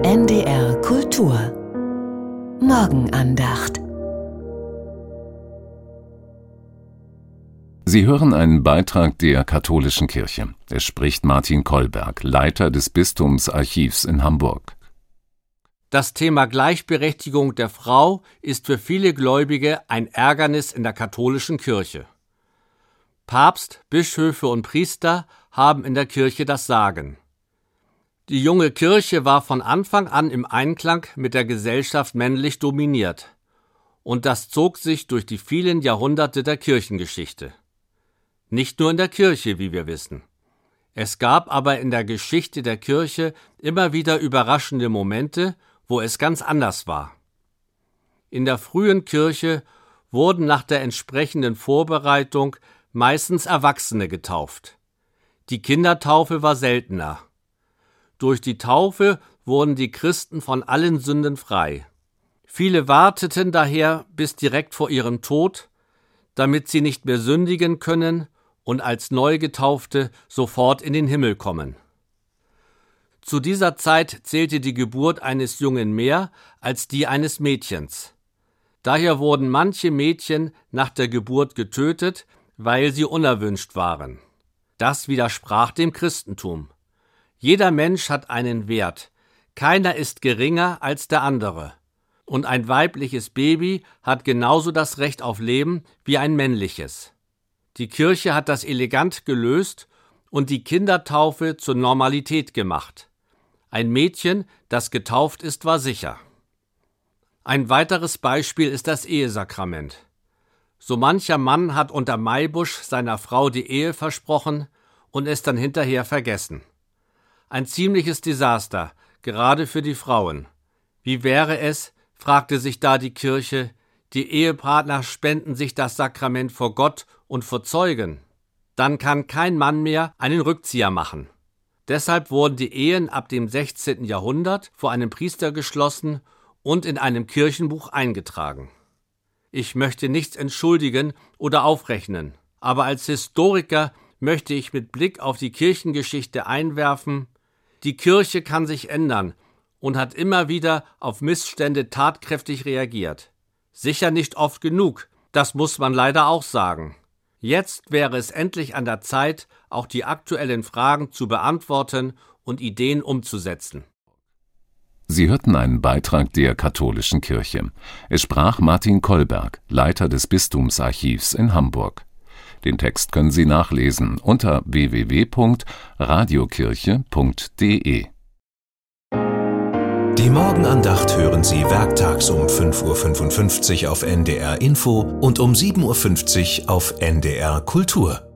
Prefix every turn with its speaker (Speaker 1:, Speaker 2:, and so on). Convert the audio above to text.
Speaker 1: NDR Kultur Morgenandacht.
Speaker 2: Sie hören einen Beitrag der Katholischen Kirche. Es spricht Martin Kollberg, Leiter des Bistumsarchivs in Hamburg.
Speaker 3: Das Thema Gleichberechtigung der Frau ist für viele Gläubige ein Ärgernis in der katholischen Kirche. Papst, Bischöfe und Priester haben in der Kirche das Sagen. Die junge Kirche war von Anfang an im Einklang mit der Gesellschaft männlich dominiert. Und das zog sich durch die vielen Jahrhunderte der Kirchengeschichte. Nicht nur in der Kirche, wie wir wissen. Es gab aber in der Geschichte der Kirche immer wieder überraschende Momente, wo es ganz anders war. In der frühen Kirche wurden nach der entsprechenden Vorbereitung meistens Erwachsene getauft. Die Kindertaufe war seltener. Durch die Taufe wurden die Christen von allen Sünden frei. Viele warteten daher bis direkt vor ihrem Tod, damit sie nicht mehr sündigen können und als Neugetaufte sofort in den Himmel kommen. Zu dieser Zeit zählte die Geburt eines Jungen mehr als die eines Mädchens. Daher wurden manche Mädchen nach der Geburt getötet, weil sie unerwünscht waren. Das widersprach dem Christentum. Jeder Mensch hat einen Wert. Keiner ist geringer als der andere. Und ein weibliches Baby hat genauso das Recht auf Leben wie ein männliches. Die Kirche hat das elegant gelöst und die Kindertaufe zur Normalität gemacht. Ein Mädchen, das getauft ist, war sicher. Ein weiteres Beispiel ist das Ehesakrament. So mancher Mann hat unter Maibusch seiner Frau die Ehe versprochen und es dann hinterher vergessen. Ein ziemliches Desaster, gerade für die Frauen. Wie wäre es, fragte sich da die Kirche, die Ehepartner spenden sich das Sakrament vor Gott und vor Zeugen. Dann kann kein Mann mehr einen Rückzieher machen. Deshalb wurden die Ehen ab dem 16. Jahrhundert vor einem Priester geschlossen und in einem Kirchenbuch eingetragen. Ich möchte nichts entschuldigen oder aufrechnen, aber als Historiker möchte ich mit Blick auf die Kirchengeschichte einwerfen: Die Kirche kann sich ändern und hat immer wieder auf Missstände tatkräftig reagiert. Sicher nicht oft genug, das muss man leider auch sagen. Jetzt wäre es endlich an der Zeit, auch die aktuellen Fragen zu beantworten und Ideen umzusetzen.
Speaker 2: Sie hörten einen Beitrag der Katholischen Kirche. Es sprach Martin Kollberg, Leiter des Bistumsarchivs in Hamburg. Den Text können Sie nachlesen unter www.radiokirche.de.
Speaker 4: Die Morgenandacht hören Sie werktags um 5:55 Uhr auf NDR Info und um 7:50 Uhr auf NDR Kultur.